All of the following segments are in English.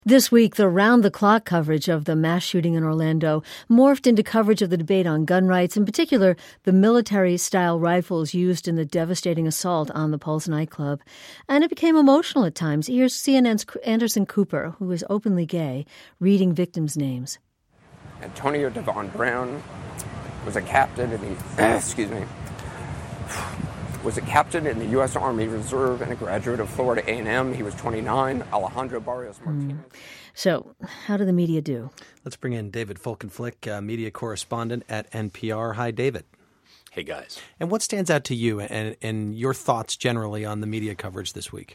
This week, the round-the-clock coverage of the mass shooting in Orlando morphed into coverage of the debate on gun rights, in particular, the military-style rifles used in the devastating assault on the Pulse nightclub. And it became emotional at times. Here's CNN's Anderson Cooper, who is openly gay, reading victims' names. Antonio Devon Brown was a captain in the was a captain in the U.S. Army Reserve and a graduate of Florida A&M. He was 29. Alejandro Barrios Martinez. So, how did the media do? Let's bring in David Folkenflik, media correspondent at NPR. Hi, David. Hey, guys. And what stands out to you and your thoughts generally on the media coverage this week?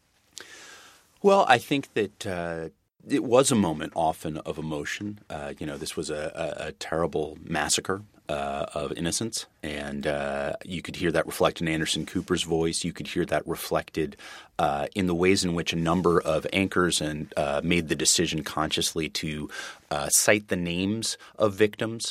Well, I think that it was a moment often of emotion. This was a terrible massacre of innocents, and you could hear that reflected in Anderson Cooper's voice. You could hear that reflected in the ways in which a number of anchors and made the decision consciously to cite the names of victims,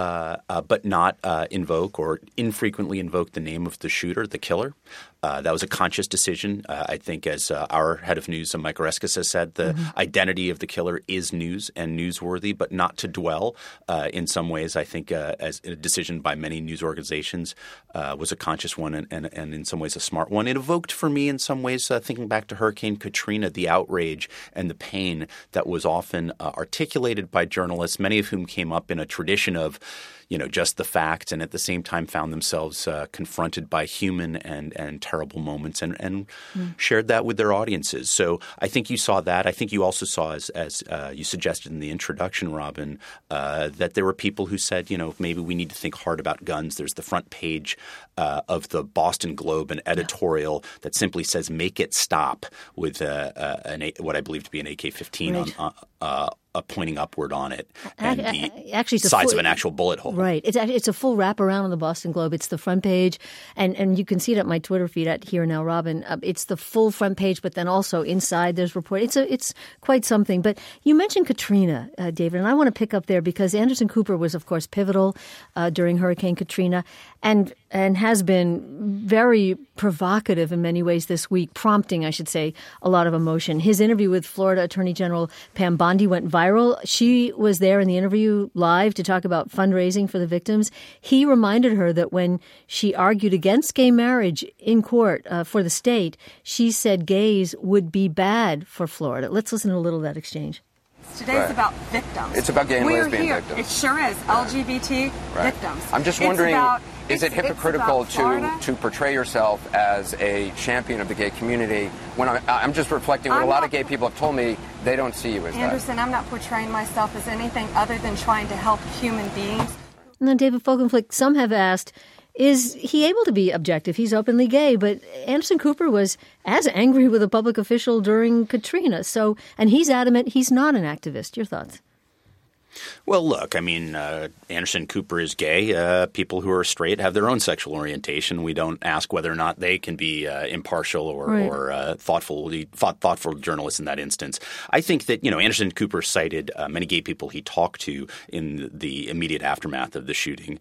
but not invoke or infrequently invoke the name of the shooter, the killer. That was a conscious decision. I think, as our head of news, Mike Oreskes, has said, the identity of the killer is news and newsworthy, but not to dwell. In some ways, I think as a decision by many news organizations was a conscious one and in some ways a smart one. It evoked for me in some ways, thinking back to Hurricane Katrina, the outrage and the pain that was often articulated by journalists, many of whom came up in a tradition of just the facts, and at the same time found themselves confronted by human and terrible moments and shared that with their audiences. So I think you saw that. I think you also saw, as you suggested in the introduction, Robin, that there were people who said, maybe we need to think hard about guns. There's the front page of the Boston Globe, an editorial that simply says, "Make it stop," with what I believe to be an AK-15 on pointing upward on it, and the size of an actual bullet hole. Right. It's a full wraparound on the Boston Globe. It's the front page, and you can see it at my Twitter feed at Here Now Robin. It's the full front page, but then also inside there's report. It's quite something. But you mentioned Katrina, David, and I want to pick up there because Anderson Cooper was, of course, pivotal during Hurricane Katrina, and has been very provocative in many ways this week, prompting, I should say, a lot of emotion. His interview with Florida Attorney General Pam Bondi went viral. She was there in the interview live to talk about fundraising for the victims. He reminded her that when she argued against gay marriage in court for the state, she said gays would be bad for Florida. Let's listen to a little of that exchange. Today's about victims. It's about gay and lesbian here. victims. It sure is. LGBT victims. I'm just wondering, is it hypocritical to portray yourself as a champion of the gay community when I'm just reflecting what a lot of gay people have told me they don't see you as Anderson, I'm not portraying myself as anything other than trying to help human beings. And then David Folkenflik, some have asked, is he able to be objective? He's openly gay, but Anderson Cooper was as angry with a public official during Katrina. So, and he's adamant he's not an activist. Your thoughts? Well, look, I mean, Anderson Cooper is gay. People who are straight have their own sexual orientation. We don't ask whether or not they can be impartial or thoughtful journalists in that instance. I think that, Anderson Cooper cited many gay people he talked to in the immediate aftermath of the shooting.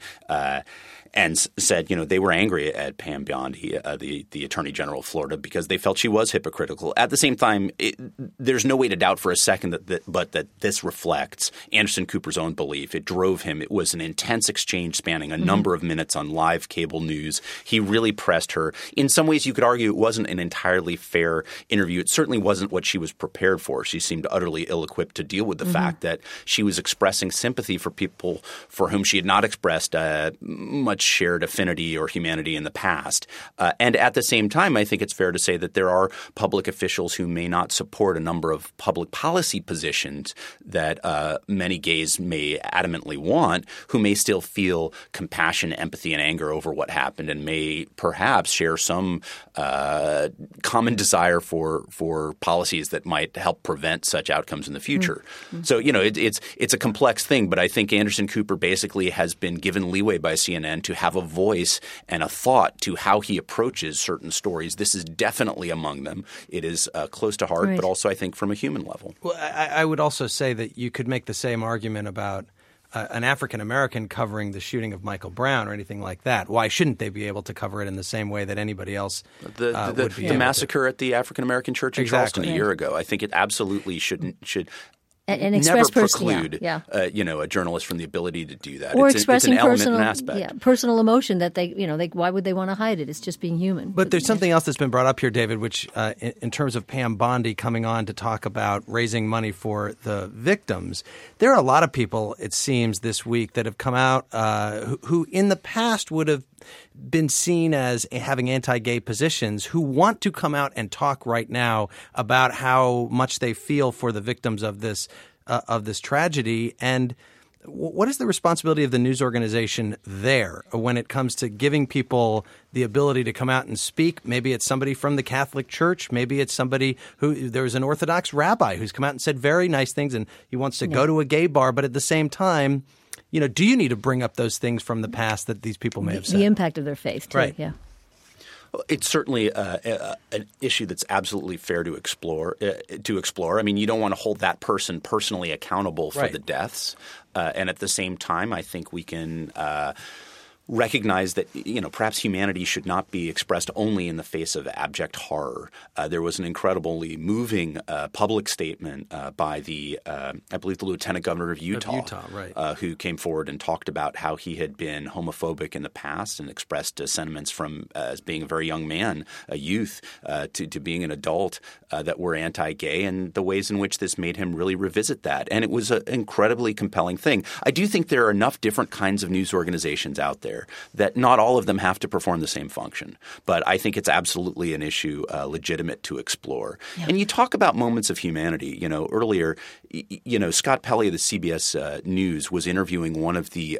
And said, they were angry at Pam Bondi, the Attorney General of Florida, because they felt she was hypocritical. At the same time, there's no way to doubt for a second that this reflects Anderson Cooper's own belief. It drove him. It was an intense exchange spanning a number of minutes on live cable news. He really pressed her. In some ways, you could argue it wasn't an entirely fair interview. It certainly wasn't what she was prepared for. She seemed utterly ill-equipped to deal with the fact that she was expressing sympathy for people for whom she had not expressed much shared affinity or humanity in the past. And at the same time, I think it's fair to say that there are public officials who may not support a number of public policy positions that many gays may adamantly want, who may still feel compassion, empathy, and anger over what happened and may perhaps share some common desire for policies that might help prevent such outcomes in the future. So, it's a complex thing, but I think Anderson Cooper basically has been given leeway by CNN to have a voice and a thought to how he approaches certain stories. This is definitely among them. It is close to heart, but also I think from a human level. Well, I would also say that you could make the same argument about an African-American covering the shooting of Michael Brown or anything like that. Why shouldn't they be able to cover it in the same way that anybody else would be able The massacre at the African-American church in Charleston a year ago, I think it absolutely should and never preclude a journalist from the ability to do that. Or it's expressing an element personal, and aspect. Personal emotion that why would they want to hide it? It's just being human. But there's something else that's been brought up here, David, which in terms of Pam Bondi coming on to talk about raising money for the victims, there are a lot of people, it seems, this week that have come out who in the past would have been seen as having anti-gay positions who want to come out and talk right now about how much they feel for the victims of this tragedy. And what is the responsibility of the news organization there when it comes to giving people the ability to come out and speak? Maybe it's somebody from the Catholic Church. Maybe it's somebody there was an Orthodox rabbi who's come out and said very nice things and he wants to go to a gay bar. But at the same time, do you need to bring up those things from the past that these people may have said? The impact of their faith, too. Right. Yeah. Well, it's certainly an issue that's absolutely fair to explore. I mean, you don't want to hold that person personally accountable for the deaths, and at the same time, I think we can recognize that perhaps humanity should not be expressed only in the face of abject horror. There was an incredibly moving public statement by I believe the Lieutenant Governor of Utah, who came forward and talked about how he had been homophobic in the past and expressed sentiments from as being a very young man, a youth, to being an adult that were anti-gay, and the ways in which this made him really revisit that. And it was an incredibly compelling thing. I do think there are enough different kinds of news organizations out there that not all of them have to perform the same function. But I think it's absolutely an issue legitimate to explore. Yeah. And you talk about moments of humanity. Earlier, Scott Pelley of the CBS News was interviewing one of the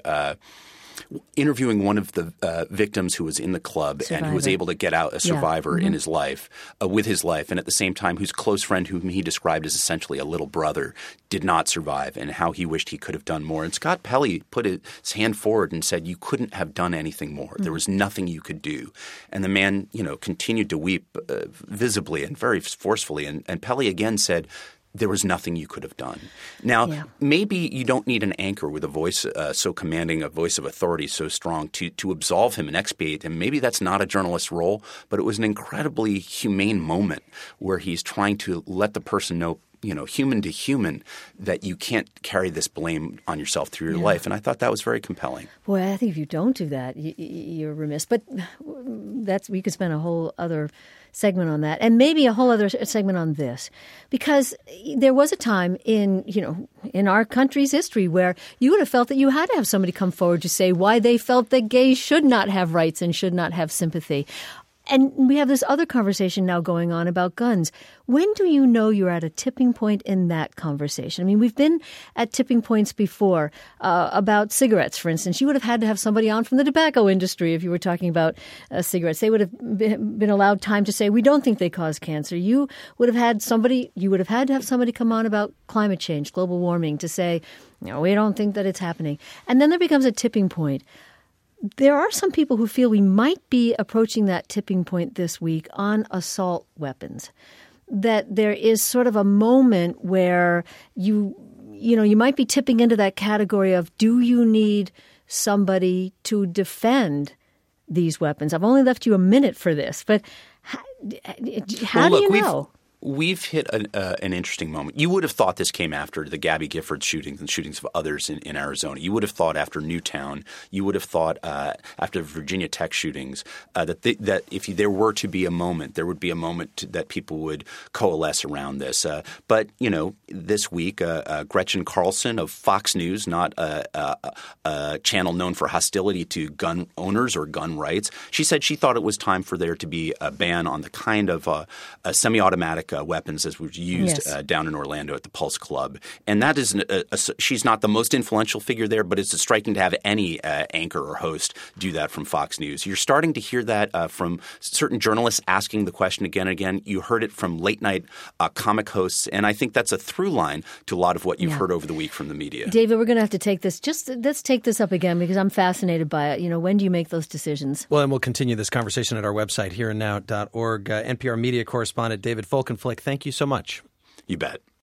victims who was in the club and who was able to get out, a survivor in his life, with his life, and at the same time whose close friend, whom he described as essentially a little brother, did not survive, and how he wished he could have done more. And Scott Pelley put his hand forward and said, you couldn't have done anything more. There was nothing you could do. And the man, continued to weep visibly and very forcefully. And Pelley again said, there was nothing you could have done. Now, maybe you don't need an anchor with a voice so commanding, a voice of authority so strong to absolve him and expiate him. Maybe that's not a journalist's role, but it was an incredibly humane moment where he's trying to let the person know, human to human, that you can't carry this blame on yourself through your life. And I thought that was very compelling. Boy, I think if you don't do that, you're remiss. But we could spend a whole other segment on that, and maybe a whole other segment on this, because there was a time in our country's history where you would have felt that you had to have somebody come forward to say why they felt that gays should not have rights and should not have sympathy. And we have this other conversation now going on about guns. When do you know you're at a tipping point in that conversation? I mean, we've been at tipping points before about cigarettes, for instance. You would have had to have somebody on from the tobacco industry if you were talking about cigarettes. They would have been allowed time to say, we don't think they cause cancer. You would have had to have somebody come on about climate change, global warming, to say, we don't think that it's happening. And then there becomes a tipping point. There are some people who feel we might be approaching that tipping point this week on assault weapons, that there is sort of a moment where you might be tipping into that category of, do you need somebody to defend these weapons? I've only left you a minute for this, but how do you know? We've hit an interesting moment. You would have thought this came after the Gabby Giffords shootings and shootings of others in Arizona. You would have thought after Newtown. You would have thought after Virginia Tech shootings that if there were to be a moment, there would be a moment that people would coalesce around this. But this week, Gretchen Carlson of Fox News, not a channel known for hostility to gun owners or gun rights, she said she thought it was time for there to be a ban on the kind of semi-automatic weapons as was used down in Orlando at the Pulse Club. And that is she's not the most influential figure there, but it's striking to have any anchor or host do that from Fox News. You're starting to hear that from certain journalists asking the question again and again. You heard it from late-night comic hosts, and I think that's a through line to a lot of what you've heard over the week from the media. David, we're going to have to take this. Let's take this up again because I'm fascinated by it. When do you make those decisions? Well, and we'll continue this conversation at our website, hereandnow.org. NPR media correspondent David Folkenflik, thank you so much. You bet.